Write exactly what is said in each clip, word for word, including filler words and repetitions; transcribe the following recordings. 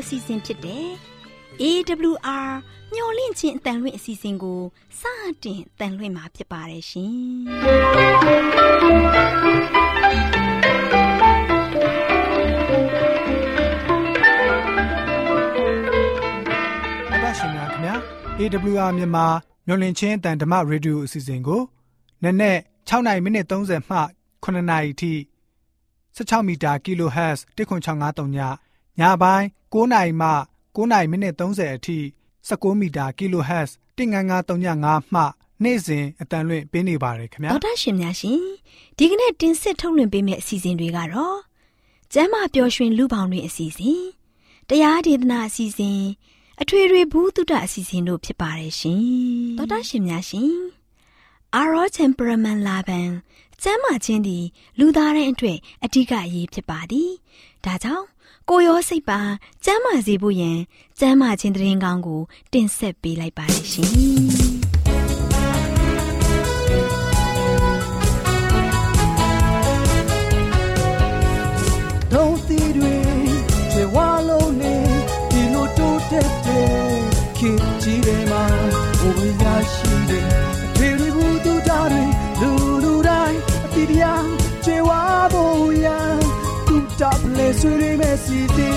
အစီအစဉ်ဖြစ်တဲ့ အေး ဒဘလျူ အာ မျော်လင့်ခြင်းအတန်လွင့်အစီအစဉ်ကိုစတင်တန်လွင့်မှာဖြစ်ပါတယ်ရှင်။ဘာရှင်များခင်ဗျာ အေး ဒဘလျူ အာ မြန်မာမျော်လင့်ခြင်းအတန်ဓမ္မရေဒီယိုအစီအစဉ်ကိုနက်နက်၆နာရီမိနစ်၃၀မှခုနှစ်နာရီထိ၁၆မီတာ kHz တစ်ခွန်၆၅၃ညညပိုင်း၉နာရီမှ၉နာရီမိနစ်၃၀အထိ၁၉မီတာ kHz တစ်ငါးငါး၃ည၅မှနေ့စဉ်အတန်လွင့်ပေးနေပါတယ်ခင်ဗျာဒေါက်တာရှင်များရှင်ဒီကနေ့တင်ဆက်ထုတ်လွှင့်ပေးမယ့်အစီအစဉ်တွေကတော့ကျမ်းမာပျော်ရွှင်လူပေါင်းတွင်အစီအစဉ်တရားဒေသနာအစီအစဉ်အထွေထွေဘုဒ္ဓအစီအစဉ်တို့ဖြစ်ပါတယ်ရှင်ဒေါက်တာရှင်များရှင်အာရော temperament လာပန်ကျမ်းမာခြင်းသည်လူသားတိုင်းအတွက်အဓိကအရေးဖြစ်ပါသည်ဒါကြောင့်ကိုယ်ရောစိတ်ပါကျမ်းမာစေဖို့ယင်ကျမ်းမာခြင်းသတင်းကောင်းကိုတင်ဆက်ပေးလိုက်ပါရှင်ဒုံသီတွေကျေဝါလုံးနေဒီလိုတိုးတက်တဲ့ခေတ်ကြီးတွေမှာဘဝရရှိတဲ့အထွေထွေဘုဒ္ဓတာတွေလူလူတိုင်းအတိတရားကျေဝါဖို့ရတူတာပလေဆွေးမဲ့စီတီ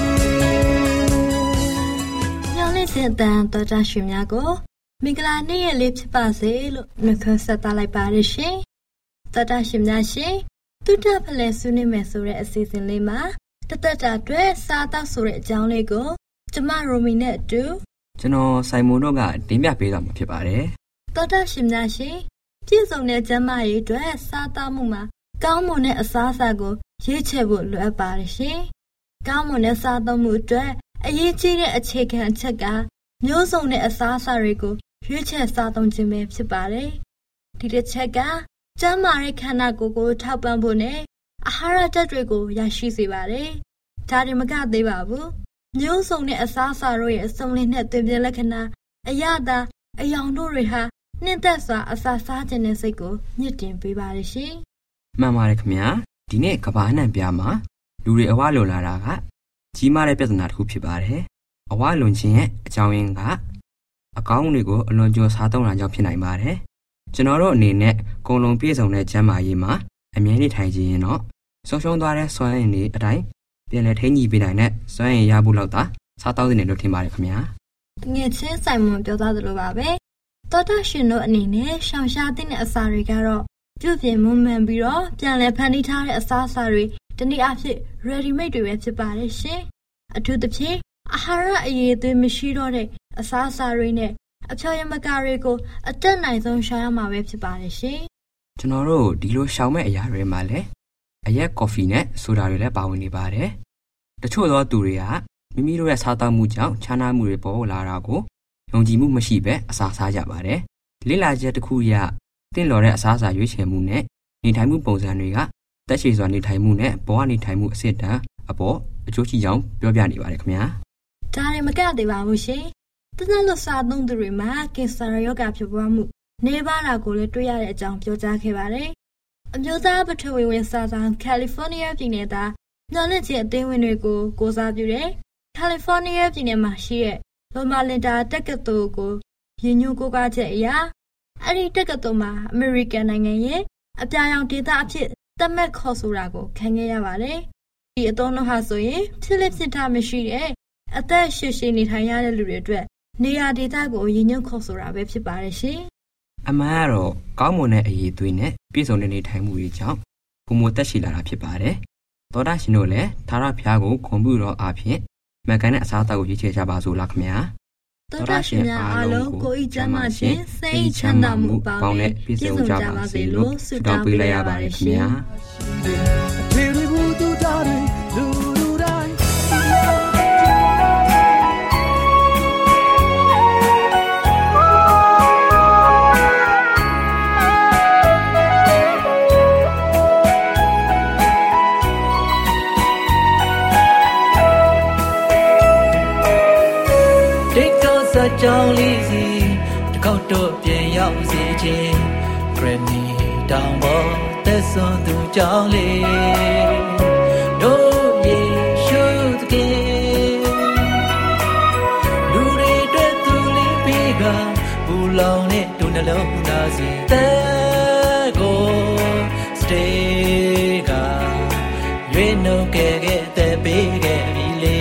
ညောင်လေးစင်တန်တော်တာရှင်များကိုမင်္ဂလာနေ့ရက်လေးဖြစ်ပါစေလို့နှုတ်ခွန်းဆက်သလိုက်ပါရရှင်တော်တာရှင်များရှင်တူတာပလေဆွေးမဲ့ဆိုတဲ့အစီအစဉ်လေးမှာတသက်တာအတွက်စားသောက်ဆိုတဲ့အကြောင်းလေးကိုကျမရိုမီနဲ့အတူကျွန်တော်ဆိုင်မွန်တို့ကတင်ပြပေးသွားမှာဖြစ်ပါတယ်တော်တာရှင်များရှင်ပြည့်စုံတဲ့ကျန်းမာရေးအတွက်စားသောက်မှုမှာကောင်းမွန်တဲ့အစားအစာကိုရွေးချယ်ဖို့လိုအပ်ပါတယ်ရှင်။ကောင်းမွန်တဲ့စားသုံးမှုအတွက်အရေးကြီးတဲ့အခြေခံအချက်ကမျိုးစုံတဲ့အစားအစာတွေကိုရွေးချယ်စားသုံးခြင်းပဲဖြစ်ပါတယ်။ဒီတစ်ချက်ကကျန်းမာတဲ့ခန္ဓာကိုယ်ကိုထောက်ပံ့ဖို့နဲ့အာဟာရဓာတ်တွေကိုရရှိစေပါတယ်။ဒါတွေမကသေးပါဘူး။မျိုးစုံတဲ့အစားအစာတို့ရဲ့အစုံလင်တဲ့သွင်ပြင်လက္ခဏာအရသာအယောင်တို့တွေဟာနှင့်သက်စွာအစာစားခြင်းတဲ့စိတ်ကိုမြင့်တင်ပေးပါတယ်ရှင်။မှန်ပါတယ်ခင်ဗျာ။ဒီနေ့ကမ္ဘာအနှံ့ပြားမှာလူတွေအဝလွန်လာတာကကြီးမားတဲ့ပြဿနာတစ်ခုဖြစ်ပါတယ်။အဝလွန်ခြင်းရဲ့အကြောင်းရင်းကအကောင်းတွေကိုအလွန်ကျွံစားသုံးတာကြောင့်ဖြစ်နိုင်ပါတယ်။ကျွန်တော်တို့အနေနဲ့ကုန်လုံးပြည့်စုံတဲ့ကျန်းမာရေးမှာအမြဲတမ်းထိုင်ခြင်းရင်တော့ဆုံးရှုံးသွားတဲ့စွမ်းရည်တွေအတိုင်းပြန်လည်ထိန်းညှိပေးနိုင်တဲ့စွမ်းရည်ရဖို့လောက်သာစားတောက်နေလို့ထင်ပါတယ်ခင်ဗျာ။ငယ်ချင်းဆိုင်မွန်ပြောသားသလိုပါပဲ။တော်တော်ရှင်တို့အနေနဲ့ရှောင်ရှားတဲ့အစာတွေကတော့ပြုပြင်မွမ်းမံပြီးတော့ပြန်လည်ဖန်တီးထားတဲ့အစားအစာတွေတနည်းအားဖြင့် ready made တွေပဲဖြစ်ပါတယ်ရှင်။အထူးသဖြင့်အာဟာရအရေးအသွေးမရှိတော့တဲ့အစားအစာတွေနဲ့အဖျော်ယမကာတွေကိုအတက်နိုင်ဆုံးရှာရမှာပဲဖြစ်ပါတယ်ရှင်။ကျွန်တော်တို့ဒီလိုရှောင်မဲ့အရာတွေမှာလည်းအရက်ကော်ဖီနဲ့ဆိုဒါတွေလည်းပါဝင်နေပါတယ်။တချို့သောသူတွေကမိမိတို့ရဲ့စားသောက်မှုကြောင့်ခြားနားမှုတွေပေါ်လာတာကိုယုံကြည်မှုမရှိဘဲအစာစားကြပါတယ်။လေ့လာချက်တစ်ခုအရတင့်လျော်တဲ့အစားအစာရွေးချယ်မှုနဲ့နေထိုင်မှုပုံစံတွေကတက်ရှည်စွာနေထိုင်မှုနဲ့ဘဝနေထိုင်မှုအဆင့်တန်းအပေါ်အကျိုးရှိကြောင်းပြောပြနေပါတယ်ခင်ဗျာ။ဒါလည်းမကသေးပါဘူးရှင်။တနက်လို့စားသုံးသူတွေမှာကင်ဆာရောဂါဖြစ်ပွားမှုနေပါတာကိုလည်းတွေ့ရတဲ့အကြောင်းပြောကြားခဲ့ပါတယ်။အမျိုးသားပထဝီဝင်စားဆောင်ကယ်လီဖိုးနီးယားပြည်နယ်သားညောင်လက်ချေအသင်းဝင်တွေကိုကိုစားပြုတဲ့ကယ်လီဖိုးနီးယားပြည်နယ်မှာရှိတဲ့လိုမာလင်တာတက္ကသိုလ်ကိုရည်ညွှန်းကိုးကားချက်အရအဲ့ဒီတက္ကသိုလ်မှာအမေရိကန်နိုင်ငံရဲ့အပြာရောင်ဒေသအဖြစ်သတ်မှတ်ခေါ်ဆိုတာကိုခံခဲ့ရပါတယ်။ဒီအသုံးနှုန်းဟာဆိုရင်ဖြစ်လက်ဖြစ်ထားမရှိတဲ့အသက်ရှည်ရှည်နေထိုင်ရတဲ့လူတွေအတွက်နေရာဒေသကိုရည်ညွှန်းခေါ်ဆိုတာပဲဖြစ်ပါတယ်ရှင်။အမှန်ကတော့ကောင်းမွန်တဲ့အရေးအသွေးနဲ့ပြည့်စုံတဲ့နေထိုင်မှုတွေကြောင့်ပုံမသက်ရှိလာတာဖြစ်ပါတယ်။သောတာရှင်တို့လည်းသာရဖျားကိုဂုဏ်ပြုတော်အားဖြင့်မကန်တဲ့အစားအသောက်ကိုရွေးချယ်ကြပါစို့လားခင်ဗျာ။သောတာရှင်များအားလုံးကိုယ်ဤကျမ်းမာခြင်းစိတ်ချမ်းသာမှုပေါင်းနဲ့ပြည့်စုံကြပါစေလို့ဆုတောင်းပေးလိုက်ရပါတယ်ခင်ဗျာ။ထေရီဘူတူတာရီလူလူတိုင်းကြောင်းလေးစီတကောက်တော့ပြန်ရောက်စေခြင်းဂရမီတောင်ပေါ်သက်စွန်သူကြောင်းလေးတို့ယေရှုသခင်လောင်နဲ့ဒုနှလုံးသားစီတဲ့ကိုစတေးကရွေးနှုတ်ခဲ့ခဲ့တဲ့ပေးခဲ့ပြီလေ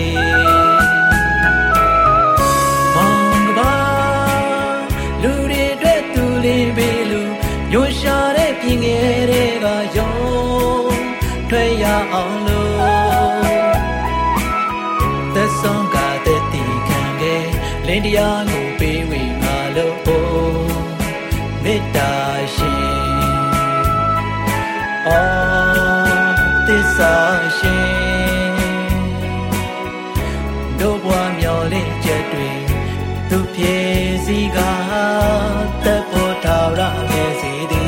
မောင်ကပါလူတွေအတွက်သူလေးပေးလူညှို့ရှာတဲ့ပြင်ငယ်တွေကယုံထွက်ရအောင်လို့သက်ဆုံးကတဲ့တီခံခဲ့လင်းတရားကိုပေးဝေငါလို့မေတ္တာရှင်အော်သစ္စာရှင်တို့ဘဝမျော်လင့်ချက်တွေသူပြေစီကတပ်ဖို့ထာဝရခဲ့စီသည်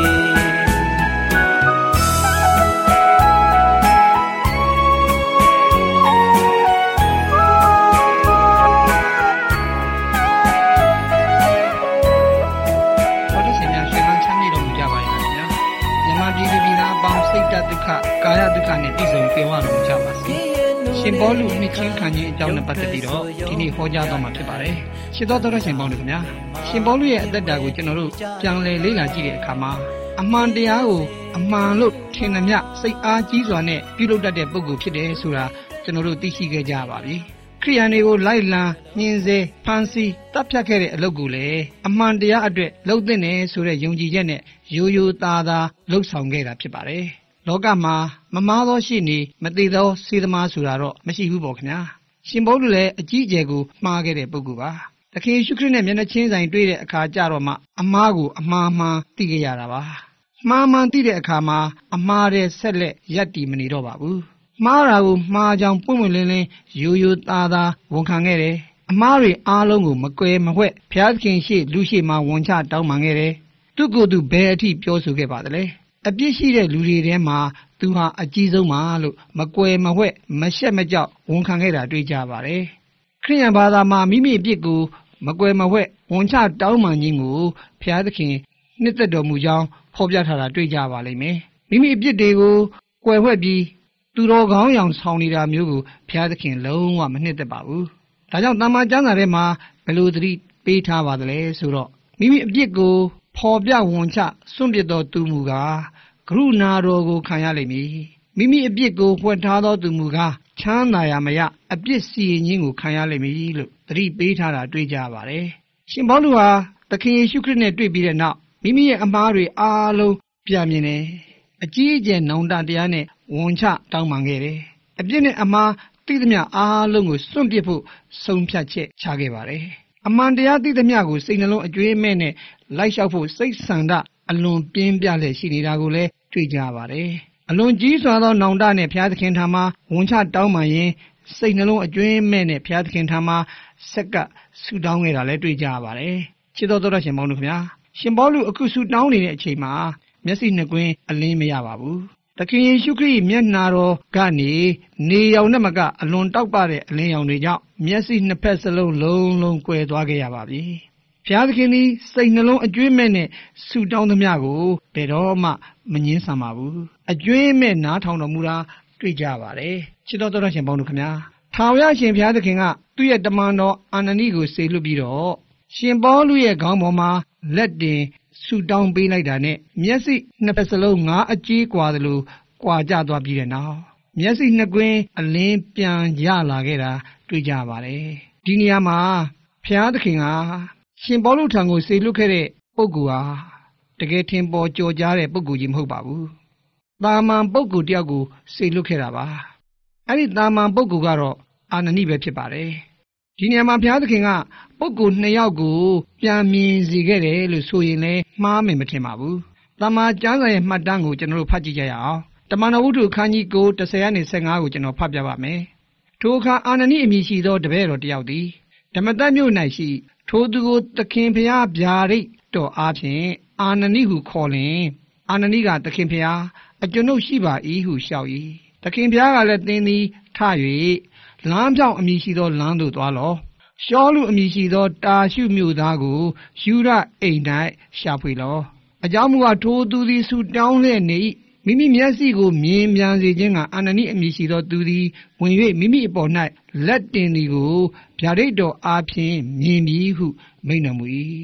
ဒုက္ခကာယဒုက္ခနဲ့ပြည်စုံပြေဝတော်မူကြပါစေ။ရှင်ပေါလုနှစ်ချင်းခံခြင်းအကြောင်းနဲ့ပတ်သက်ပြီးတော့ဒီနေ့ဟောကြားသွားမှာဖြစ်ပါတယ်။ရှင်းသောတော်ရှင်ပေါလုခင်ဗျာ။ရှင်ပေါလုရဲ့အသက်တာကိုကျွန်တော်တို့ပြန်လည်လေ့လာကြည့်တဲ့အခါမှာအမှန်တရားကိုအမှန်လို့ထင်သမျှစိတ်အားကြီးစွာနဲ့ပြုလုပ်တတ်တဲ့ပုဂ္ဂိုလ်ဖြစ်တယ်ဆိုတာကျွန်တော်တို့သိရှိခဲ့ကြပါပြီ။ခရိယန်တွေကိုလိုက်လံညှင်းဆဲဖန်ဆီးတပ်ဖြတ်ခဲ့တဲ့အလုပ်ကိုလည်းအမှန်တရားအတွက်လုပ်သင့်တယ်ဆိုတဲ့ယုံကြည်ချက်နဲ့ရိုးရိုးသားသားလှုပ်ဆောင်ခဲ့တာဖြစ်ပါတယ်။လောကမှာမမားသောရှိနေမသေးသောစေသမားဆိုတာတော့မရှိဘူးပေါ့ခင်ဗျာရှင်ပေါလုလည်းအကြီးအကျယ်ကိုမှားခဲ့တဲ့ပုဂ္ဂိုလ်ပါသခင်ယေရှုခရစ်နဲ့မျက်နှာချင်းဆိုင်တွေ့တဲ့အခါကြတော့မှအမှားကိုအမှားမှန်သိခဲ့ရတာပါမှားမှန်သိတဲ့အခါမှာအမှားတဲ့ဆက်လက်ရပ်တည်မနေတော့ပါဘူးမှားတာကိုမှားကြောင်ပွင့်ပွင့်လင်းလင်းရိုးရိုးသားသားဝန်ခံခဲ့တယ်အမှားတွေအားလုံးကိုမကွယ်မဝှက်ဘုရားသခင်ရှေ့လူရှေ့မှာဝန်ချတောင်းပန်ခဲ့တယ်သူကိုယ်သူဘယ်အထိပြောဆိုခဲ့ပါသလဲအပြစ်ရှိတဲ့လူတွေထဲမှာသူဟာအကြီးဆုံးပါလို့မကွယ်မဝှက်မရှက်မကြောက်ဝန်ခံခဲ့တာတွေ့ကြပါတယ်ခရိယန်ဘာသာမှာမိမိအပြစ်ကိုမကွယ်မဝှက်ဝန်ချတောင်းပန်ခြင်းကိုဘုရားသခင်နှစ်သက်တော်မူကြောင်းဖော်ပြထားတာတွေ့ကြပါလိမ့်မယ်မိမိအပြစ်တွေကိုကွယ်ဝှက်ပြီးသူတော်ကောင်းအောင်ဆောင်နေတာမျိုးကိုဘုရားသခင်လုံးဝမနှစ်သက်ပါဘူးဒါကြောင့်တမန်ကျမ်းစာထဲမှာဘယ်လိုသတိပေးထားပါသလဲဆိုတော့မိမိအပြစ်ကိုဖော်ပြဝန်ချစွန့်ပစ်တော်သူမူကားကရုဏာတော်ကိုခံရလိမ့်မည်မိမိအပြစ်ကိုဖွက်ထားသောသူမူကားချမ်းသာရမရအပြစ်စီရင်ခြင်းကိုခံရလိမ့်မည်လို့သတိပေးထားတာတွေ့ကြပါတယ်ရှင်ပေါလုဟာသခင်ယေရှုခရစ်နဲ့တွေ့ပြီးတဲ့နောက်မိမိရဲ့အမှားတွေအားလုံးပြန်မြင်တယ်အကြီးအကျယ်နောင်တတရားနဲ့ဝန်ချတောင်းပန်ခဲ့တယ်အပြစ်နဲ့အမှားသိသမျှအားလုံးကိုစွန့်ပစ်ဖို့ဆုံးဖြတ်ချက်ချခဲ့ပါတယ်အမှန်တရားသိသမျှကိုစိတ်နှလုံးအကျွေးမဲ့နဲ့လိုက်လျှောက်ဖို့စိတ်ဆန္ဒအလွန်ပြင်းပြလျက်ရှိနေတာကိုလည်းတွေ့ကြပါတယ်အလွန်ကြီးစွာသောနောင်တနဲ့ဘုရားသခင်ထံမှာဝန်ချတောင်းပန်ရင်စိတ်နှလုံးအကျွင်းမဲ့နဲ့ဘုရားသခင်ထံမှာဆက်ကဆုတောင်းခဲ့တာလည်းတွေ့ကြပါတယ်ချစ်တော်တော်ရှင်ပေါလုခင်ဗျာရှင်ပေါလုအခုဆုတောင်းနေတဲ့အချိန်မှာမျက်စိနှစ်ကွင်းအလင်းမရပါဘူးသခင်ယေရှုခရစ်မျက်နာတော်ကနေနေရောင်နဲ့မကအလွန်တောက်ပတဲ့အလင်းရောင်တွေကြောင့်မျက်စိနှစ်ဖက်စလုံးလုံးလုံးကွယ်သွားခဲ့ရပါပြီဘုရားသခင်သည်စိတ်နှလုံးအကျွင်းမဲ့နဲ့ဆုတောင်းသမျှကိုဘယ်တော့မှမငြင်းဆန်ပါဘူးအကျွင်းမဲ့နားထောင်တော်မူတာတွေ့ကြပါတယ်ချစ်တော်တော်ရှင်ပေါင်းတို့ခင်ဗျာထာဝရရှင်ဘုရားသခင်ကသူ့ရဲ့တမန်တော်အာနနိကိုစေလွှတ်ပြီးတော့ရှင်ပေါလုရဲ့ခေါင်းပေါ်မှာလက်တင်ဆုတောင်းပေးလိုက်တာနဲ့မျက်စိနှစ်ဖက်စလုံးငါးအကြေးကွာသလိုကွာကျသွားပြီးတဲ့နောက်မျက်စိနှစ်ကွင်းအလင်းပြန်ရလာခဲ့တာတွေ့ကြပါတယ်ဒီနေရာမှာဘုရားသခင်ကရှင်ပေါလုထံကိုစေလွှတ်ခဲ့တဲ့ပုဂ္ဂိုလ်ဟာတကယ်ထင်ပေါ်ကျော်ကြားတဲ့ပုဂ္ဂိုလ်ကြီးမဟုတ်ပါဘူး။တာမန်ပုဂ္ဂိုလ်တယောက်ကိုစေလွှတ်ခဲ့တာပါ။အဲ့ဒီတာမန်ပုဂ္ဂိုလ်ကတော့အာနနိပဲဖြစ်ပါတယ်။ဒီနေရာမှာဘုရားသခင်ကပုဂ္ဂိုလ်နှစ်ယောက်ကိုပြန်မြင်စေခဲ့တယ်လို့ဆိုရင်လည်းမှားမယ်မထင်ပါဘူး။တမန်ကျမ်းစာရဲ့မှတ်တမ်းကိုကျွန်တော်တို့ဖတ်ကြည့်ကြရအောင်။တမန်တော်ဝတ္ထုခန်းကြီးကို၁၀ကနေ၁၅ကိုကျွန်တော်ဖတ်ပြပါမယ်။ထိုအခါအာနနိအမည်ရှိသောတပည့်တော်တယောက်သည်ဓမ္မသတ်မြို့၌ရှိထိုသူကိုသခင်ဖျားဗျာဒိတ်တော်အားဖြင့်အာနနိဟုခေါ်လင်အာနနိကသခင်ဖျားအကျွန်ုပ်ရှိပါ၏ဟုလျှောက်၏သခင်ဖျားကလည်းသင်သည်ထ၍လမ်းပြောင်းအမည်ရှိသောလမ်းသို့သွားလော့ရှောလူအမည်ရှိသောတာရှုမြို့သားကိုယူရအိမ်၌ရှာဖွေလော့အကြောင်းမူကားထိုသူသည်ဆုတောင်းလျက်နေမိမိမျက်စိကိုမြင်ပြန်စေခြင်းကအာနနိအမည်ရှိသောသူသည်ဝင်၍မိမိအပေါ်၌လက်တင်သည်ကိုဗျာဒိတ်တော်အားဖြင့်မြင်ပြီးဟုမိန့်တော်မူ၏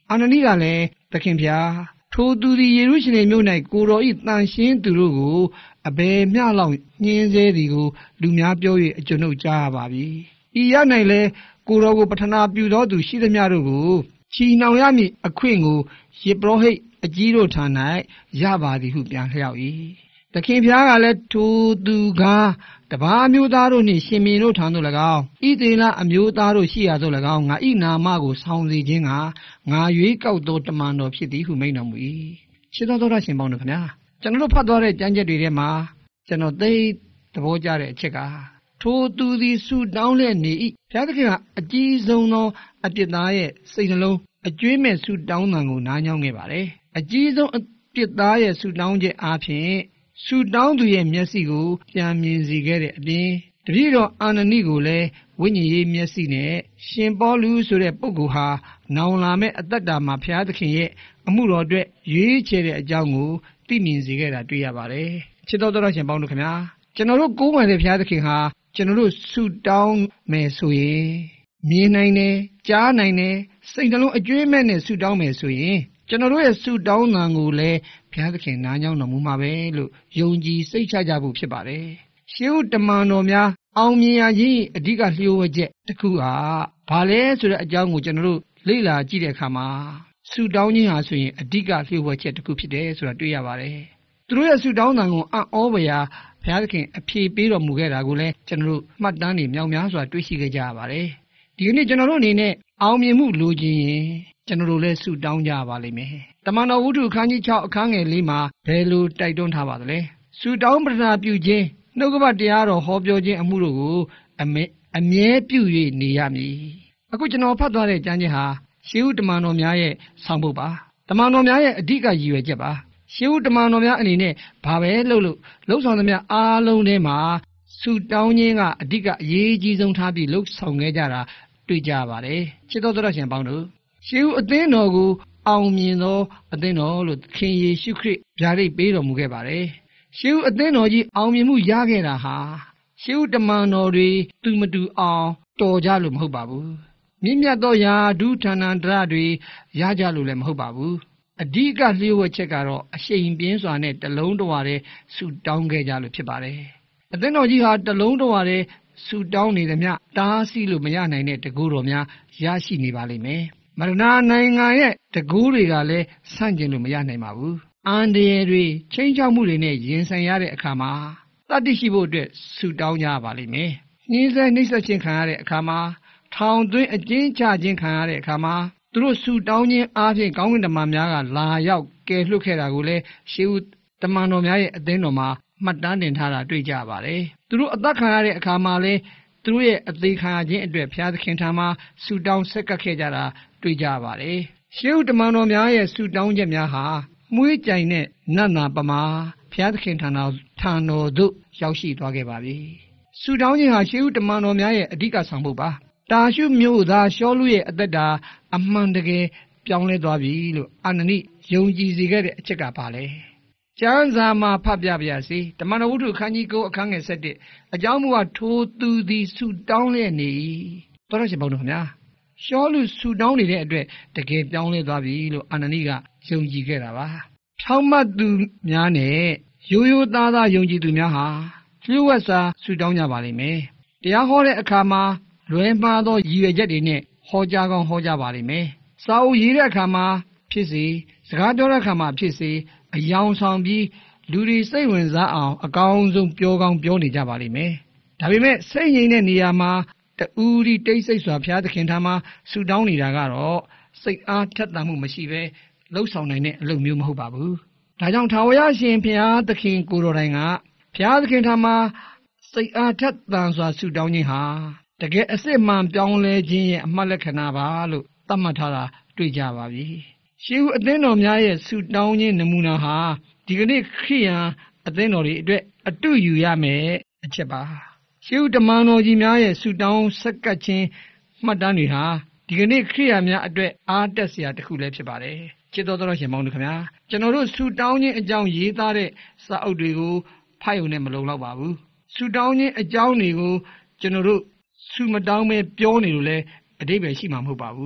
အာနနိကလည်းသခင်ဖျားထိုသူသည်ယေရုရှလင်မြို့၌ကိုတော်၏တန်ရှင်းသူတို့ကိုအဘယ်မျှလောက်ညှင်းဆဲသည်ကိုလူများပြော၍အကျွန်ုပ်ကြားရပါပြီ။ဤရ၌လည်းကိုတော်ကိုပထနာပြုသောသူရှိသမျှတို့ကိုချီနှောင်ရမည်အခွင့်ကိုယေဘုဟိတ်အကြီးတို့ထံ၌ရပါသည်ဟုပြန်လျှောက်၏။သခင်ဖျားကလည်းထိုသူကားတပါးမျိုးသားတို့နှင့်ရှင်မင်းတို့ထံသို့၎င်းဣသေလအမျိုးသားတို့ရှိရာသို့၎င်းငါ၏နာမကိုဆောင်စေခြင်းကငါရွေးကောက်သောတမန်တော်ဖြစ်သည်ဟုမိန့်တော်မူ၏။ရှင်းသောသောရရှင်ပေါင်းတို့ခင်ဗျာကျွန်တော်တို့ဖတ်သွားတဲ့ကျမ်းချက်တွေထဲမှာကျွန်တော်သိသဘောကျတဲ့အချက်ကထိုသူသည်ဆုတောင်းလျက်နေ၏ဘုရားသခင်ကအကြီးဆုံးသောအပြစ်သားရဲ့စိတ်နှလုံးအကျွေးမဲ့ဆုတောင်းတန်ကိုနားညောင်းခဲ့ပါတယ်အကြီးဆုံးအပြစ်သားရဲ့ဆုတောင်းချက်အားဖြင့်ဆုတောင်းသူရဲ့မျက်စိကိုပြန်မြင်စေခဲ့တဲ့အပြင်တပည့်တော်အာနနိကိုလည်းဝိညာဉ်ရေးမျက်စိနဲ့ရှင်ပေါလုဆိုတဲ့ပုဂ္ဂိုလ်ဟာနောင်လာမဲ့အသက်တာမှာဘုရားသခင်ရဲ့အမှုတော်အတွက်ရွေးချယ်တဲ့အကြောင်းကိုသိမြင်စေခဲ့တာတွေ့ရပါတယ်ချစ်တော်တော်ရှင်ပေါင်းတို့ခင်ဗျာကျွန်တော်တို့ကိုးကွယ်တဲ့ဘုရားသခင်ဟာကျွန်တော်တို့ဆုတောင်းမယ်ဆိုရင်မြင်နိုင်တယ်ကြားနိုင်တယ်စိတ်နှလုံးအကျွေးမဲ့နဲ့ဆုတောင်းမယ်ဆိုရင်ကျွန်တော်တို့ရဲ့ဆုတောင်းတန်ကိုလည်းဘုရားသခင်နားညောင်းတော်မူမှာပဲလို့ယုံကြည်စိတ်ချကြဖို့ဖြစ်ပါတယ်ရှေးဥတမန်တော်များအောင်မြင်ရခြင်းအဓိကလျှို့ဝှက်ချက်တစ်ခုဟာဘာလဲဆိုတဲ့အကြောင်းကိုကျွန်တော်တို့လေ့လာကြည့်တဲ့အခါမှာဆုတောင်းခြင်းဟာဆိုရင်အဓိကလျှို့ဝှက်ချက်တစ်ခုဖြစ်တယ်ဆိုတာတွေ့ရပါတယ်သူတို့ရဲ့ဆုတောင်းတန်ကိုအံ့ဩဖွယ်ရာဘုရားသခင်အဖြေပေးတော်မူခဲ့တာကိုလည်းကျွန်တော်တို့မှတ်တမ်းတွေမြောက်များစွာတွေ့ရှိခဲ့ကြရပါတယ်ဒီကနေ့ကျွန်တော်တို့အနေနဲ့အောင်မြင်မှုလိုချင်ရင်ကျွန်တော်တို့လည်းဆုတောင်းကြပါလိမ့်မယ်တမန်တော်ဝတ္ထုအခန်းကြီး၆အခန်းငယ်လေးမှာဘယ်လိုတိုက်တွန်းထားပါသလဲဆုတောင်းပတနာပြုခြင်းနှုတ်ကပတ်တရားတော်ဟောပြောခြင်းအမှုတို့ကိုအမြဲအမြဲပြု၍နေရမည်အခုကျွန်တော်ဖတ်သွားတဲ့ကျမ်းချင်းဟာရှေးဥတမန်တော်များရဲ့ဆောင်ပုဒ်ပါတမန်တော်များရဲ့အဓိကရည်ရွယ်ချက်ပါရှေးဥတမန်တော်များအနေနဲ့ဘာပဲလုပ်လို့လှုပ်ဆောင်သမျှအားလုံးထဲမှာဆုတောင်းခြင်းကအဓိကအရေးကြီးဆုံးထားပြီးလှုပ်ဆောင်ခဲ့ကြတာတွေ့ကြပါတယ်ချစ်တော်တော်ရှင်ပေါင်းတို့ရှေးဥအသင်းတော်ကိုအောင်မြင်သောအသင်းတော်လို့ခင်ယေရှုခရစ်ဗျာဒိတ်ပေးတော်မူခဲ့ပါတယ်ရှေးဥအသင်းတော်ကြီးအောင်မြင်မှုရခဲ့တာဟာရှေးဥတမန်တော်တွေသူမတူအောင်တော်ကြလို့မဟုတ်ပါဘူးမြင့်မြတ်သောယာဒုဌာနန္တရတွေရကြလို့လည်းမဟုတ်ပါဘူးအဓိကလျှို့ဝှက်ချက်ကတော့အရှိန်ပြင်းစွာနဲ့တလုံးတဝါတဲ့ဆူတောင်းခဲ့ကြလို့ဖြစ်ပါတယ်အသင်းတော်ကြီးဟာတလုံးတဝါတဲ့ဆူတောင်းနေသည်မြတားဆီးလို့မရနိုင်တဲ့တကူတော်များရရှိနေပါလိမ့်မယ်မရဏနိုင်ငံရဲ့တကူတွေကလည်းဆန့်ကျင်လို့မရနိုင်ပါဘူးအန္တရာယ်တွေချိန်ချောက်မှုတွေနဲ့ရင်ဆိုင်ရတဲ့အခါမှာတတ်သိရှိဖို့အတွက်ဆူတောင်းကြပါလိမ့်မယ်နှင်းဆဲနှိမ့်ဆက်ခြင်းခံရတဲ့အခါမှာထောင်သွင်းအကျဉ်းချခြင်းခံရတဲ့အခါမှာသူတို့ဆူတောင်းခြင်းအားဖြင့်ကောင်းကင်တမန်များကလာရောက်ကယ်လွှတ်ခဲ့တာကိုလည်းရှေးဥတမန်တော်များရဲ့အသင်းတော်မှာမှတ်တမ်းတင်ထားတာတွေ့ကြပါတယ်သူတို့အသက်ခံရတဲ့အခါမှာလည်းသူတို့ရဲ့အသေးခံရခြင်းအတွက်ဘုရားသခင်ထံမှာဆူတောင်းဆက်ကပ်ခဲ့ကြတာတွေ့ကြပါတယ်ရှေးဥတမန်တော်များရဲ့ဆူတောင်းချက်များဟာမွေးကြိုင်တဲ့နတ်နာပမာဘုရားသခင်ထံတော်ထံတော်သို့ရောက်ရှိသွားခဲ့ပါပြီဆူတောင်းခြင်းဟာရှေးဥတမန်တော်များရဲ့အဓိကဆောင်ပုဒ်ပါတာရှုမျိုးသားရှောလူရဲ့အသက်တာအမှန်တကယ်ပြောင်းလဲသွားပြီလို့အာနနိယုံကြည်စေခဲ့တဲ့အချက်ကပါလေကျမ်းစာမှာဖတ်ပြပါရစေတမန်တော်ဝတ္ထုအခန်းကြီး၉အခန်းငယ်၁၁အကြောင်းမူကားထိုသူသည်ဆုတောင်းလျက်နေတော်ရရှိပေါင်းတို့ခင်ဗျာရှောလူဆုတောင်းနေတဲ့အတွက်တကယ်ပြောင်းလဲသွားပြီလို့အာနနိကယုံကြည်ခဲ့တာပါဖြောင့်မတ်သူများနဲ့ရိုးရိုးသားသားယုံကြည်သူများဟာလျှို့ဝှက်စွာဆုတောင်းကြပါလိမ့်မယ်တရားဟောတဲ့အခါမှာလွယ်မှားသောရည်ရွယ်ချက်တွေနဲ့ဟောကြားကောင်းဟောကြားပါလိမ့်မယ်စာအုပ်ရေးတဲ့အခါမှာဖြစ်စေစကားပြောတဲ့အခါမှာဖြစ်စေအယောင်ဆောင်ပြီးလူတွေစိတ်ဝင်စားအောင်အကောင်းဆုံးပြောကောင်းပြောနေကြပါလိမ့်မယ်ဒါပေမဲ့စိတ်ငြိမ်တဲ့နေရာမှာတူရီတိတ်ဆိတ်စွာဘုရားသခင်ထံမှာဆုတောင်းနေတာကတော့စိတ်အားထက်သန်မှုမရှိဘဲလှုပ်ဆောင်နိုင်တဲ့အလုပ်မျိုးမဟုတ်ပါဘူးဒါကြောင့်ထာဝရရှင်ဘုရားသခင်ကိုယ်တော်တိုင်ကဘုရားသခင်ထံမှာစိတ်အားထက်သန်စွာဆုတောင်းခြင်းဟာတကယ်အစစ်မှန်ပြောင်းလဲခြင်းရဲ့အမှတ်လက္ခဏာပါလို့သတ်မှတ်ထားတာတွေ့ကြပါပြီရှေးဥအသင်းတော်များရဲ့ဆုတောင်းခြင်းနမူနာဟာဒီကနေ့ခရိယန်အသင်းတော်တွေအတွက်အတူယူရမယ်အချက်ပါရှေးဥတမန်တော်ကြီးများရဲ့ဆုတောင်းဆက်ကပ်ခြင်းမှတ်တမ်းတွေဟာဒီကနေ့ခရိယာများအတွက်အားတက်စရာတစ်ခုလည်းဖြစ်ပါတယ်ချစ်တော်တော်ရှင်မောင်တို့ခင်ဗျာကျွန်တော်တို့ဆုတောင်းခြင်းအကြောင်းရေးသားတဲ့စာအုပ်တွေကိုဖတ်ရုံနဲ့မလုံလောက်ပါဘူးဆုတောင်းခြင်းအကြောင်းတွေကိုကျွန်တော်တို့ဆုမတောင်းပဲပြောနေလို့လည်းအဓိပ္ပာယ်ရှိမှာမဟုတ်ပါဘူး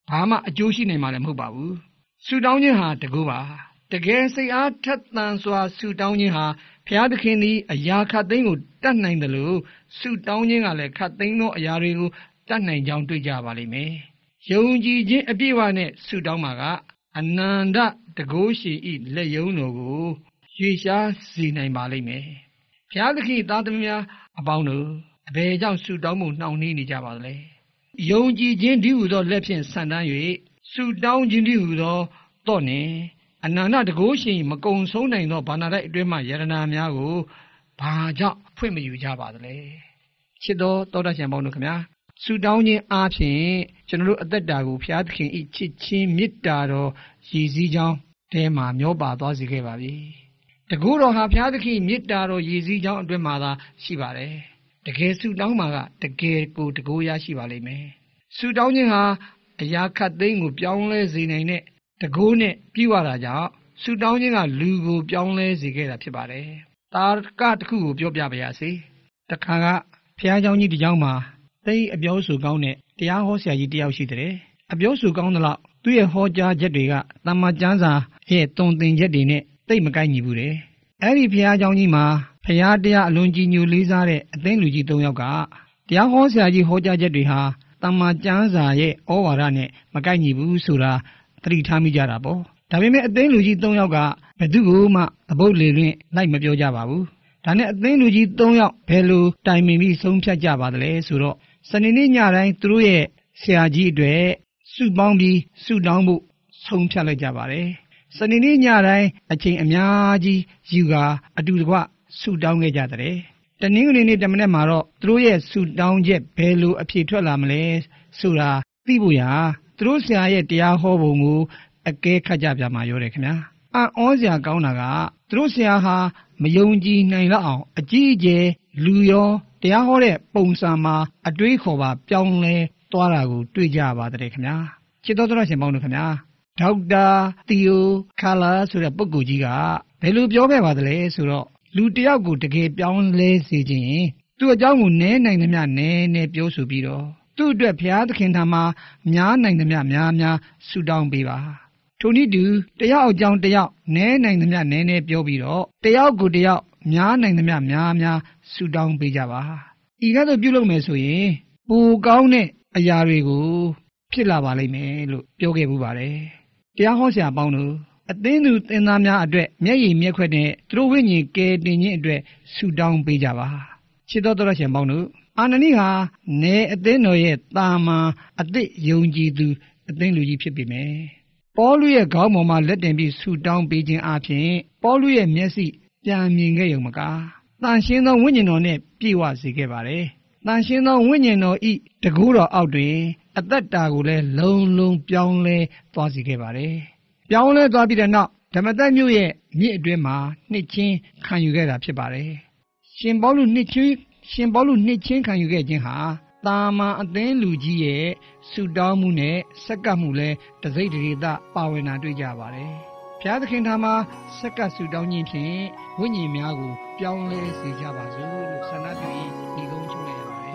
ဘာမှအကျိုးရှိနိုင်မှာလည်းမဟုတ်ပါဘူးဆူတောင်းခြင်းဟာတကူပါတကယ်စိတ်အားထက်သန်စွာဆူတောင်းခြင်းဟာဘုရားသခင်သည်အရာခတ်သိမ်းကိုတတ်နိုင်တယ်လို့ဆူတောင်းခြင်းကလည်းခတ်သိမ်းသောအရာတွေကိုတတ်နိုင်ကြောင်းတွေ့ကြပါလိမ့်မယ်ယုံကြည်ခြင်းအပြည့်အဝနဲ့ဆူတောင်းမှာကအနန္တတကိုးရှိဤလက်ယုံတော်ကိုရွေရှားစေနိုင်ပါလိမ့်မယ်ဘုရားသခင်သားသမီးများအပေါင်းတို့အဘယ်ကြောင့်ဆူတောင်းမှုနှောင့်နှေးနေကြပါသလဲယုံကြည်ခြင်းတည်းဟူသောလက်ဖြင့်ဆန်တန်း၍ဆူတောင်းခြင်းတည်းဟူသောတော့နေအနန္တတကိုးရှိမကုံဆုံးနိုင်သောဘာနာတိုက်အတွင်းမှယရနာများကိုဘာကြောင့်ဖွင့်မယူကြပါသလဲချစ်တော်တောတရှင်ပေါင်းတို့ခင်ဗျာဆူတောင်းခြင်းအားဖြင့်ကျွန်တော်တို့အသက်တာကိုဘုရားသခင်ဤချစ်ချင်းမေတ္တာတော်ရည်စည်းကြောင်းတဲမှာမျောပါသွားစေခဲ့ပါပြီတကူတော်ဟာဘုရားသခင်မေတ္တာတော်ရည်စည်းကြောင်းအတွင်းမှာသာရှိပါတယ်တကယ်ဆူတောင်းမှာကတကယ်ကိုတကိုးရရှိပါလိမ့်မယ်ဆူတောင်းခြင်းဟာအရာခတ်သိမ်းကိုပြောင်းလဲစေနိုင်တဲ့တကိုးနဲ့ပြည့်ဝတာကြောင့်ဆူတောင်းခြင်းကလူကိုပြောင်းလဲစေခဲ့တာဖြစ်ပါတယ်တာကတစ်ခုကိုပြောပြပါရစေတခါကဘုရားကျောင်းကြီးတစ်ကျောင်းမှာသိအပြောဆိုကောင်းတဲ့တရားဟောဆရာကြီးတယောက်ရှိတဲ့အပြောဆိုကောင်းသလောက်သူ့ရဲ့ဟောကြားချက်တွေကတမ္မာကျမ်းစာရဲ့တုံသင်ချက်တွေနဲ့သိမကိုက်ညီဘူးတဲ့အဲ့ဒီဘုရားကျောင်းကြီးမှာဘုရားတရားအလွန်ကြီးညိုလေးစားတဲ့အသင်းလူကြီး၃ယောက်ကတရားဟောဆရာကြီးဟောကြားချက်တွေဟာတမ္မာကျမ်းစာရဲ့ဩဝါဒနဲ့မကိုက်ညီဘူးဆိုတာသတိထားမိကြတာပေါ့ဒါပေမဲ့အသင်းလူကြီး၃ယောက်ကဘယ်သူမှအပုတ်လေလွင့်လိုက်မပြောကြပါဘူးဒါနဲ့အသင်းလူကြီး၃ယောက်ဘယ်လိုတိုင်ပင်ပြီးဆုံးဖြတ်ကြပါသလဲဆိုတော့စနေနေ့ညတိုင်းသူတို့ရဲ့ဆရာကြီးအတွက်စုပေါင်းပြီးစုတောင်းဖို့ဆုံးဖြတ်လိုက်ကြပါတယ်စနေနေ့ညတိုင်းအချိန်အများကြီးယူကာအတူတကွစုတောင်းခဲ့ကြတဲ့တနင်္ဂနွေနေ့တမနေ့မှာတော့သူတို့ရဲ့စုတောင်းချက်ဘယ်လိုအဖြေထွက်လာမလဲဆိုတာသိဖို့ရာသူတို့ဆရာရဲ့တရားဟောပုံကိုအကဲခတ်ကြပြမှာရောတယ်ခင်ဗျာအံ့ဩစရာကောင်းတာကသူတို့ဆရာဟာမယုံကြည်နိုင်လောက်အောင်အကြီးအကျယ်လူရောတရားဟောတဲ့ပုံစံမှာအတွေးခေါ်ပါပြောင်းလဲသွားတာကိုတွေ့ကြပါတဲ့ခင်ဗျာချစ်တော်တော်ရှင်ပေါင်းတို့ခင်ဗျာဒေါက်တာသီယိုခါလာဆိုတဲ့ပုဂ္ဂိုလ်ကြီးကဘယ်လိုပြောခဲ့ပါသလဲဆိုတော့လူတယောက်ကိုတကယ်ပြောင်းလဲစေခြင်းသူ့အကြောင်းကိုနည်းနိုင်သမျှနည်းနည်းပြောဆိုပြီးတော့သူ့အတွက်ဘုရားသခင်ထံမှာများနိုင်သမျှများများဆုတောင်းပေးပါထိုနည်းတူတယောက်အကြောင်းတယောက်နည်းနိုင်သမျှနည်းနည်းပြောပြီးတော့တယောက်ကိုတယောက်များနိုင်သမျှများများဆုတောင်းပေးကြပါဤကဲ့သို့ပြုလုပ်မယ်ဆိုရင်ပိုကောင်းတဲ့အရာတွေကိုဖြစ်လာပါလိမ့်မယ်လို့ပြောခဲ့မှုပါတယ်တရားဟောဆရာပေါင်းတို့အသင်းသူသင်သားများအတွက်မျက်ရည်မျက်ခွက်နဲ့သူတို့ဝိညာဉ်ကယ်တင်ခြင်းအတွက်ဆုတောင်းပေးကြပါချစ်တော်တော်ရှင်ပေါင်းတို့အာနနိဟာနေအသင်းတော်ရဲ့တာမန်အသစ်ယုံကြည်သူအသင်းလူကြီးဖြစ်ပေမယ်ပေါလုရဲ့ခေါင်းပေါ်မှာလက်တင်ပြီးဆုတောင်းပေးခြင်းအပြင်ပေါလုရဲ့မျက်စိပြန်မြင်ခဲ့ရုံမကတန်ရှင်းသောဝိညာဉ်တော်နဲ့ပြည့်ဝစေခဲ့ပါတယ်တန်ရှင်းသောဝိညာဉ်တော်ဤတကူတော်အောက်တွင်အသက်တာကိုလည်းလုံလုံပြောင်းလဲသွားစေခဲ့ပါတယ်ပြောင်းလဲသွားပြီးတဲ့နောက်ဓမ္မသက်မြို့ရဲ့မြစ်အတွင်းမှာနှစ်ချင်းခံယူခဲ့တာဖြစ်ပါတယ်ရှင်ပေါလုနှစ်ချင်းရှင်ပေါလုနှစ်ချင်းခံယူခဲ့ခြင်းဟာတာမန်အသင်းလူကြီးရဲ့ဆုတောင်းမှုနဲ့ဆက်ကပ်မှုလဲတစိတ်တရေသပါဝင်တာတွေ့ကြပါတယ်ဘုရားသခင်ထံမှာဆက်ကပ်ဆုတောင်းခြင်းဖြင့်ဝိညာဉ်များကိုပြောင်းလဲစေကြပါစို့လို့ဆန္ဒပြုပြီးဒီကုန်းချုပ်လိုက်ရပါတယ်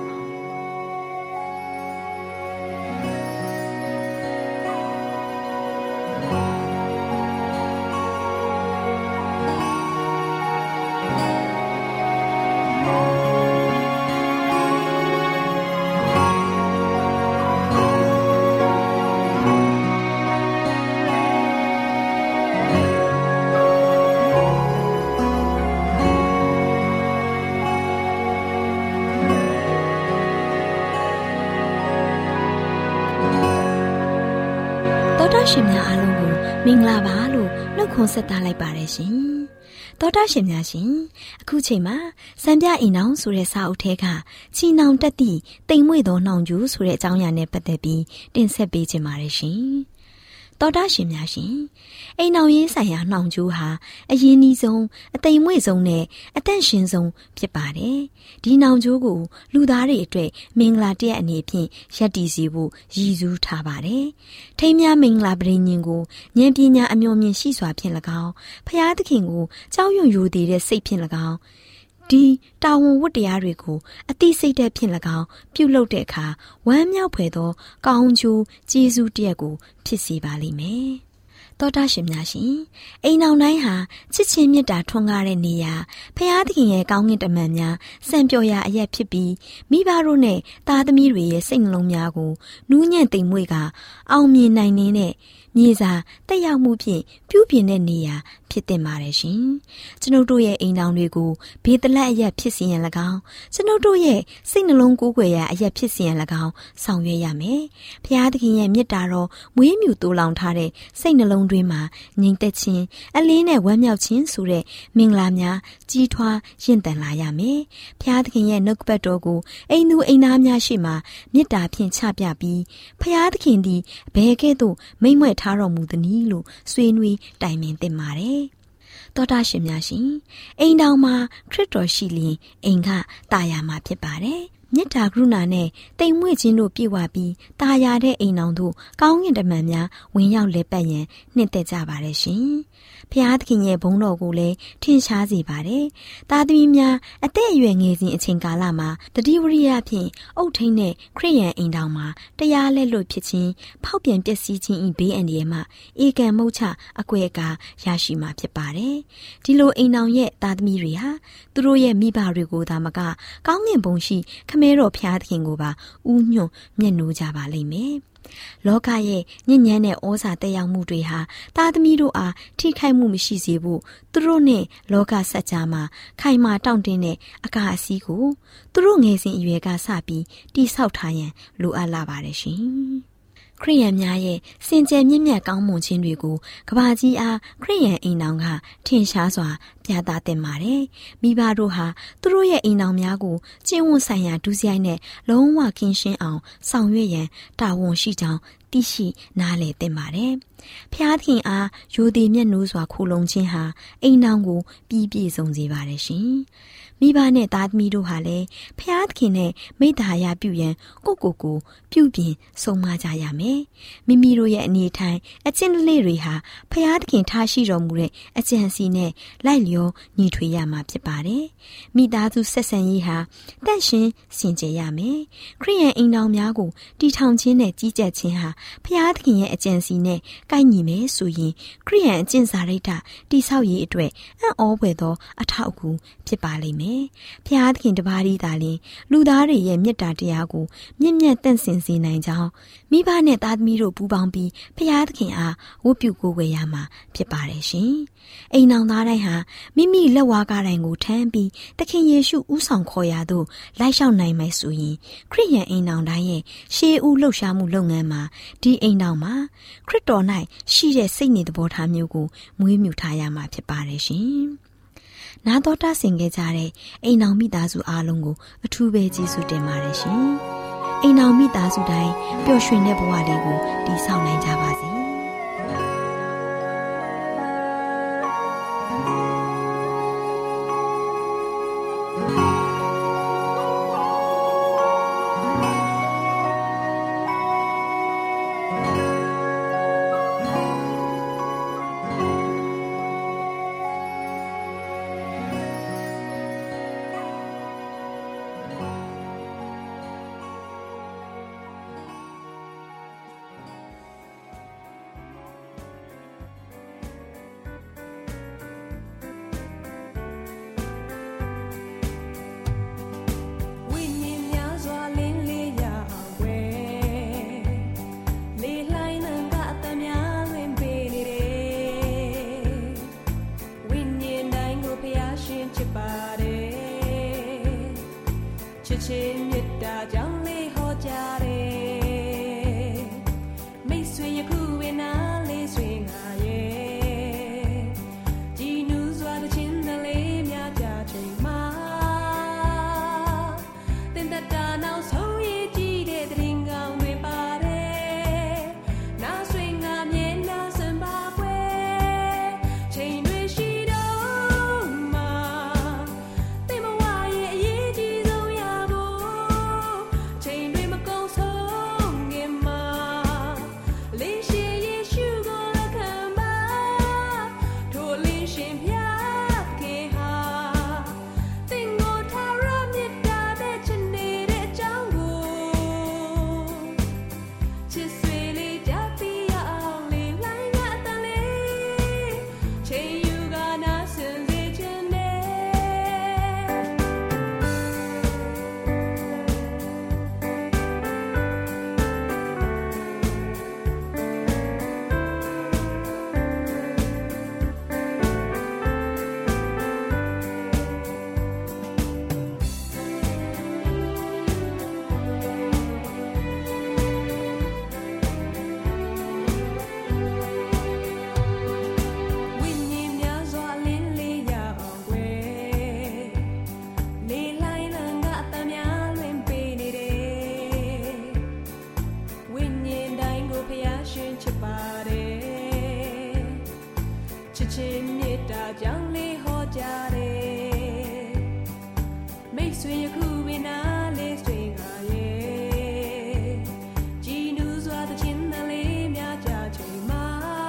ရှင်များအားလုံးကိုမင်္ဂလာပါလို့နှုတ်ခွန်းဆက်သလိုက်ပါတယ်ရှင်။သောတာရှင်များရှင်အခုချိန်မှာစံပြအိမ်အောင်ဆိုတဲ့စာအုပ်ထဲကချီနှောင်တက်သည့်တိမ်မွေ့သောနှောင်ကျူးဆိုတဲ့အကြောင်းအရာနဲ့ပတ်သက်ပြီးတင်ဆက်ပေးခြင်းပါတယ်ရှင်။သောတာရှင်များရှင်အိမ်အောင်ရေးဆိုင်ရာနှောင်ကျူးဟာအရင်းနှီးဆုံးအသိမ်မွေ့ဆုံးနဲ့အတန့်ရှင်ဆုံးဖြစ်ပါတယ်။ဒီနှောင်ကျူးကိုလူသားတွေအတွက်မင်္ဂလာတစ်ရက်အနေဖြင့်ရပ်တည်စေဖို့ရည်စူးထားပါတယ်။ထိမ်းမြမင်္ဂလာပရိညင်ကိုဉာဏ်ပညာအမျှော်မြင်ရှိစွာဖြင့်၎င်းဖျားသခင်ကိုကြောက်ရွံ့ရိုသေတဲ့စိတ်ဖြင့်၎င်းဒီတာဝန်ဝတ္တရားတွေကိုအသိစိတ်ဓာတ်ဖြင့်၎င်းပြုလုပ်တဲ့အခါဝမ်းမြောက်ဖွယ်သောကောင်းကျိုးကျေးဇူးတစ်ရပ်ကိုဖြစ်စေပါလိမ့်မယ်တော်တာရှင်များရှင်အိမ်အောင်တိုင်းဟာချစ်ချင်းမေတ္တာထွန်းကားတဲ့နေရာဖျားသခင်ရဲ့ကောင်းကင်တမန်များစံပြော်ရာအရက်ဖြစ်ပြီးမိဘတို့နဲ့သားသမီးတွေရဲ့စိတ်နှလုံးများကိုနူးညံ့သိမ်မွေ့ကအောင်မြင်နိုင်နေတဲ့မြေစာတက်ရောက်မှုဖြင့်ပြုပြင်တဲ့နေရာဖြစ်တင်ပါတယ်ရှင်ကျွန်ုပ်တို့ရဲ့အိမ်တော်တွေကိုဘေးတလက်အရက်ဖြစ်စီရင်၎င်းကျွန်ုပ်တို့ရဲ့စိတ်နှလုံးကိုယ်ွယ်ရာအရက်ဖြစ်စီရင်၎င်းဆောင်ရွက်ရမယ်ဖျားသခင်ရဲ့မေတ္တာတော်မွေးမြူတိုးလောင်ထားတဲ့စိတ်နှလုံးတွင်းမှာငြိမ်သက်ခြင်းအလင်းနဲ့ဝမ်းမြောက်ခြင်းဆိုတဲ့မင်္ဂလာများကြီးထွားရင့်တန်လာရမယ်ဖျားသခင်ရဲ့နှုတ်ကပတ်တော်ကိုအိမ်သူအိမ်သားများရှိမှမေတ္တာဖြင့်ချပြပြီးဖျားသခင်သည်ဘယ်ကဲ့သို့မိမ့်မွဲ့ထားတော်မူသနည်းလို့ဆွေးနွေးတိုင်ပင်သင့်ပါတယ်တော်တာရှင်များရှင်အိမ်တော်မှာခရစ်တော်ရှိလျင်အိမ်ကတာယာမှာဖြစ်ပါတယ်မေတ္တာကရုဏာနဲ့တိမ်မွေ့ခြင်းတို့ပြည့်ဝပြီးတာယာတဲ့အိမ်တော်တို့ကောင်းကင်တမန်များဝင်ရောက်လက်ပတ်ရန်နှစ်သက်ကြပါတယ်ရှင်ဖျားသခင်ရဲ့ဘုန်းတော်ကိုလည်းထင်ရှားစေပါတယ်။သားသမီးများအသက်အရွယ်ငယ်စဉ်အချိန်ကာလမှာတတိဝရိယဖြင့်အုတ်ထိန်တဲ့ခရိယန်အိမ်တော်မှာတရားလက်လွတ်ဖြစ်ခြင်းဖောက်ပြန်ပျက်စီးခြင်းဤဘေးအန္တရာယ်မှဧကံမုတ်ချအကွဲအကာရရှိမှာဖြစ်ပါတယ်။ဒီလိုအိမ်တော်ရဲ့သားသမီးတွေဟာသူတို့ရဲ့မိဘတွေကိုသာမကကောင်းကင်ဘုံရှိခမဲတော်ဖျားသခင်ကိုပါဥညွှန်မျက်နှိုးကြပါလိမ့်မယ်။လောကရဲ့ညဉ့်ညမ်းတဲ့ဩဇာတက်ရောက်မှုတွေဟာသားသမီးတို့အားထိခိုက်မှုမရှိစေဖို့သူတို့နဲ့လောကစัจ जा မှာခိုင်မာတောင့်တင်းတဲ့အကာအစည်းကိုသူတို့ငယ်စဉ်အရွယ်ကစပြီးတိဆောက်ထားရန်လိုအပ်လာပါတယ်ရှင်ခရိယန်များရဲ့စင်ကြယ်မြင့်မြတ်ကောင်းမွန်ခြင်းတွေကိုကဘာကြီးအားခရိယန်အိမ်တော်ကထင်ရှားစွာပြသတင်ပါတယ်။မိဘတို့ဟာသူတို့ရဲ့အိမ်တော်များကိုကျင့်ဝတ်ဆိုင်ရာဒုစရိုက်နဲ့လုံးဝကင်းရှင်းအောင်ဆောင်ရွက်ရန်တာဝန်ရှိကြောင်းသိရှိနားလည်သင့်ပါတယ်။ဖျားသခင်အားရိုသေမျက်နှိုးစွာခိုလုံခြင်းဟာအိမ်တော်ကိုပြီးပြည့်စုံစေပါတယ်ရှင်။မိဘနဲ့သားသမီးတို့ဟာလည်းဖျားသခင်နဲ့မိတ္တာယာပြုရန်ကိုကိုကိုပြုပြင်ဆုံးမကြရမယ်။မိမိတို့ရဲ့အနေထိုင်အကျင့်လေးတွေဟာဖျားသခင်ထားရှိတော်မူတဲ့အကျင့်စီနဲ့လိုက်လျောညီထွေရမှာဖြစ်ပါတယ်။မိသားစုဆက်ဆံရေးဟာတန့်ရှင်းစင်ကြယ်ရမယ်။ခရိယန်အိမ်တော်များကိုတည်ထောင်ခြင်းနဲ့ကြီးကြပ်ခြင်းဟာဖျားသခင်ရဲ့အကျင့်စီနဲ့ကိုက်ညီမယ်ဆိုရင်ခရိယန်အကျင့်စာရိတ္တတည်ဆောက်ရေးအတွက်အံ့ဩဖွယ်သောအထောက်အကူဖြစ်ပါလိမ့်မယ်။ဖျားသခင်တပါးဒီသာလျှင်လူသားတွေရဲ့မေတ္တာတရားကိုမြင့်မြတ်တန့်စင်စေနိုင်ကြောင်းမိဘနဲ့သားသမီးတို့ပူးပေါင်းပြီးဖျားသခင်အားဝတ်ပြုကိုးကွယ်ရမှာဖြစ်ပါတယ်ရှင်။အိမ်တော်သားတိုင်းဟာမိမိလက်ဝါးကားတိုင်းကိုထမ်းပြီးသခင်ယေရှုဥဆောင်ခေါ်ရာသို့လိုက်လျှောက်နိုင်မယ်ဆိုရင်ခရစ်ယာန်အိမ်တော်တိုင်းရဲ့ရှေးဦးလှုပ်ရှားမှုလုပ်ငန်းမှာဒီအိမ်တော်မှာခရစ်တော်၌ရှိတဲ့စိတ်နေသဘောထားမျိုးကိုမွေးမြူထားရမှာဖြစ်ပါတယ်ရှင်။နာတော်တာဆင်ခဲ့ကြတဲ့အိမ်တော်မိသားစုအားလုံးကိုအထူးပဲကျေးဇူးတင်ပါတယ်ရှင်။အိမ်တော်မိသားစုတိုင်းပျော်ရွှင်တဲ့ဘဝလေးကိုတည်ဆောက်နိုင်ကြပါစေ။တယ်ချစ်ချင်းမေတ္တာကြောင့်လေးဟောကြတယ်မိတ်ဆွေယခုပင်နာလေးဆွေငါရဲ့ကြည်နူးစွာသခြင်းတလေးများကြချိန်မှာ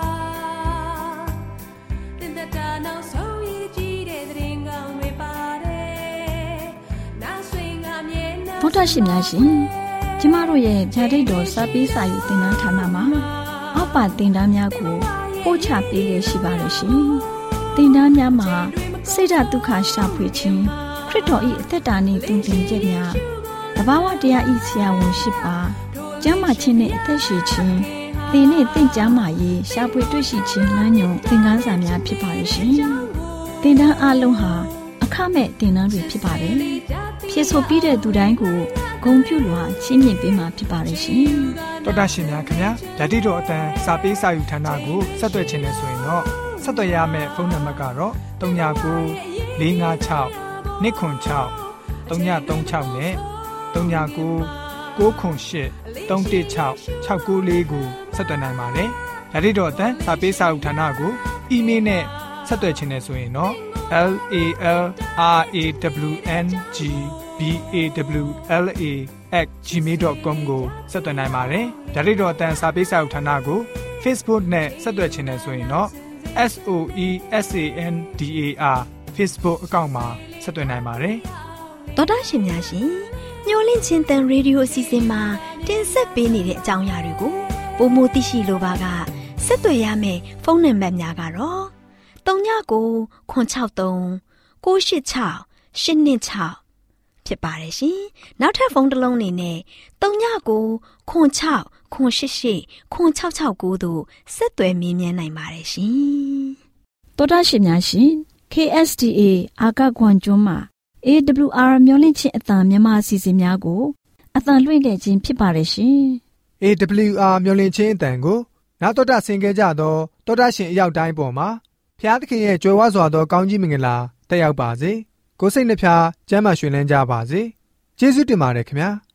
တင်သက်တာနောက်ဆုံးရည်ကြည်တဲ့သရင်ကောင်းတွေပါတယ်နာဆွေငါမြဲနာဗုဒ္ဓရှင်များရှင်ကျမတို့ရဲ့ဗျာဒိတ်တော်စာပေးစာယူသင်တန်းဌာနမှာအောက်ပါသင်တန်းများကိုပို့ချပေးရရှိပါလို့ရှင်သင်တန်းများမှာစိတ်ဓာတ်ဒုက္ခရှာဖွေခြင်းခရစ်တော်၏အသက်တာနှင့်သင်ခြင်းချက်များတဘာဝတရားဤဆရာဝန်ရှိပါကျမ်းမာခြင်းနှင့်အသက်ရှိခြင်းသင်နှင့်သင်ကျမ်းမာရေးရှာဖွေတွေ့ရှိခြင်းလမ်းညွန်သင်ခန်းစာများဖြစ်ပါလို့ရှင်သင်တန်းအလုံးဟာအခမဲ့သင်တန်းတွေဖြစ်ပါတယ်ဖြည့်ဆို့ပြီးတဲ့သူတိုင်းကိုဂုဏ်ပြုလွှာချီးမြှင့်ပေးမှာဖြစ်ပါရဲ့ရှင်။တော်တာရှင်များခင်ဗျာဓာတိတော်အတန်းစာပေးစာယူဌာနကိုဆက်သွယ်ခြင်းနဲ့ဆိုရင်တော့ဆက်သွယ်ရမယ့်ဖုန်းနံပါတ်ကတော့၃၉၉၄၅၆၂ခွန်၆၃၃၆နဲ့၃၉၉၉ခွန်၈၃၁၆၆၉လေးကိုဆက်သွယ်နိုင်ပါတယ်။ဓာတိတော်အတန်းစာပေးစာယူဌာနကိုအီးမေးလ်နဲ့ဆက်သွယ်ခြင်းနဲ့ဆိုရင်တော့ L A L R A W N G B A W L A at gmail dot com ကိုဆက်သွင်းနိုင်ပါတယ်။ဒါ့အပြင်တော့အတန်းစာပေးစာဥထာဏာကို Facebook နဲ့ဆက်သွယ်ခြင်းနဲ့ဆိုရင်တော့ S O E S A N D A R Facebook အကောင့်မှာဆက်သွင်းနိုင်ပါတယ်။ဒေါက်တာရှင်များရှင်ညှို့လင့်ချင်းတန်ရေဒီယိုအစီအစဉ်မှာတင်ဆက်ပေးနေတဲ့အကြောင်းအရာတွေကိုပိုမိုသိရှိလိုပါကဆက်သွယ်ရမယ့်ဖုန်းနံပါတ်များကတော့၃၉၉ခွန်၆၃၉၈၆၈၂၆ဖြစ်ပါတယ်ရှင်။နောက်ထပ်ဖုန်းတစ်လုံးနေနဲ့၃၉၉ခွန်၆ခွန်၈၈ခွန်၆၆၉တို့ဆက်သွယ်မြင်းမြန်းနိုင်ပါတယ်ရှင်။တော်တာရှင်များရှင် K S D A အာကခွန်ကျွန်းမှာ A W R မျိုးလင့်ချင်းအတန်မြန်မာအစီအစဉ်များကိုအတန်လွှင့်ခဲ့ခြင်းဖြစ်ပါတယ်ရှင်။ A W R မျိုးလင့်ချင်းအတန်ကိုနောက်တော်တာဆင်ခဲ့ကြတော့တော်တာရှင်အရောက်တိုင်းပေါ်မှာဖျားသခင်ရဲ့ကြွယ်ဝစွာသောကောင်းကြီးမင်္ဂလာတက်ရောက်ပါစေ။ကိုယ်စိတ်နှဖျားကျမ်းမာရွှင်လန်းကြပါစေ။ကျေးဇူးတင်ပါတယ်ခင်ဗျာ။